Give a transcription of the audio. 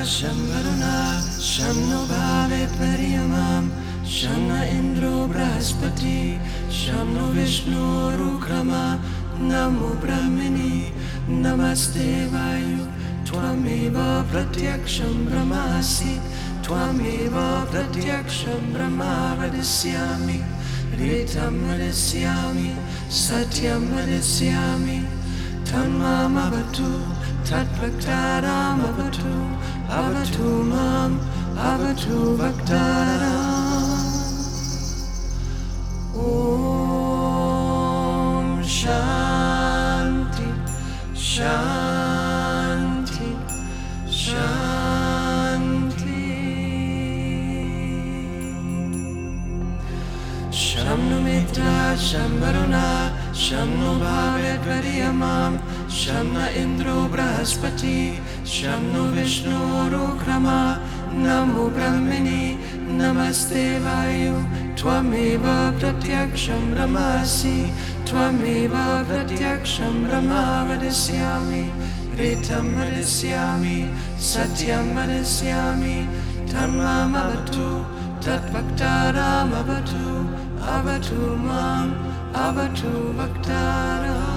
Shamvaruna Shamno Bhavet Varyamam Shamna Indro Brahaspati Shamno Vishnu Rukrama Namo Brahmini Namaste Vayu Tvameva Pratyaksham Brahmasi Tvameva Pratyaksham Brahma Vadasyami Ritam Vadasyami Satyam Vadasyami Tanmam Avatu Tatvaktaram Avatu Avatu Mam Avatu Vaktaram Om Shanti Shanti Shanti Shamno Mitra Shamvaruna Shamno Bhavet Varyamam Shamna Indro Brahaspati Shamno Vishnu Rukrama Namo Brahmini Namaste Vayu Tvameva Pratyaksham Brahmasi Tvameva Pratyaksham Brahma Vadasyami Ritam Vadasyami Satyam Vadasyami Tanmam Avatu Tatvaktaram Avatu Avatu Mam Avatu Vaktaram